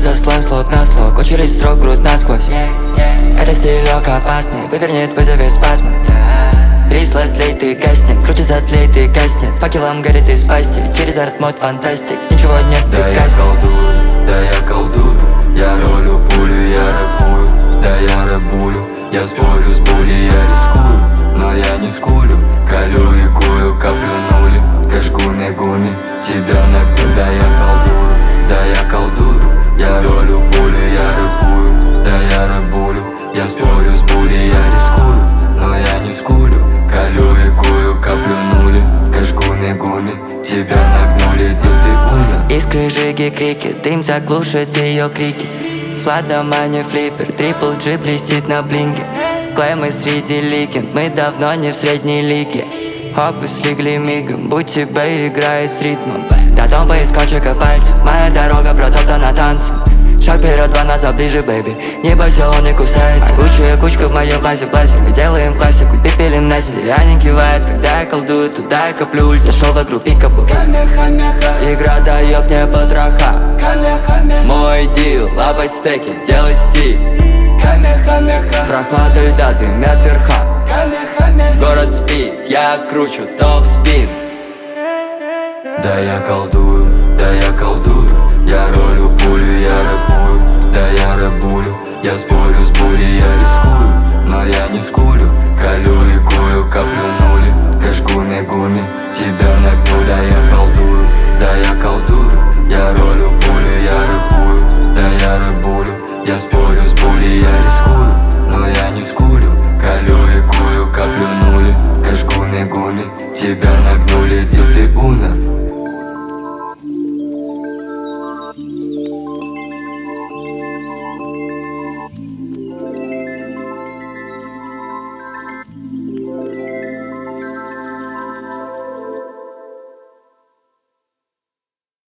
за слоем, слот на слог. Очередь строк, грудь насквозь. Это стилек опасный, вывернет, вызовет спазмы. Рис лет ты гаснет, крутится тлей ты гаснет. Факелом горит из пасти, через арт-мод фантастик. Ничего нет прекрасней. Да я колдую, я ролю пулю, я рэпую. Да я рэпую, я спорю с бурей, я рискую. Но я не скулю, колю и кую, коплю нули. Кашгуми гуми, тебя нагну. Да я колдую, я ролю пулю, я рэпую. Да я рэпую, я спорю с бурей, я рискую. Но я не скулю, колю и кую, коплю нули. Кашгуми гуми, тебя нагнули, да ты умер. Искры, жиги, крики, дым заглушит ее крики. Флат дома не флиппер, трипл G блестит на блинге. Клеймы среди легенд, мы давно не в средней лиге. Хопы слегли мигом, будь тебе играет с ритмом. До дома из кончиков пальцев, моя дорога протоптана танцем. Шаг вперед, два назад, ближе, бэйби. Не бойся, он не кусается. Куча кучка в моем классе, мы делаем классику, пепелим на себе. Они кивают, когда я колдую, туда я коплю. Зашел в игру пикабу. Игра дает мне потроха. Мой дил, лапать стеки, делай стиль. Прохлада льда, дымят верха. Город спит, я кручу топ-спин. Да я колдую, я ролю пулю, я рэпую. Да я рэпую, я спорю с бурей, я рискую. Но я не скулю, колю и кую, коплю нули. Кашгуми гуми, тебя нагну. Да я колдую, я ролю пулю, я рэпую. Да я рэпую, я спорю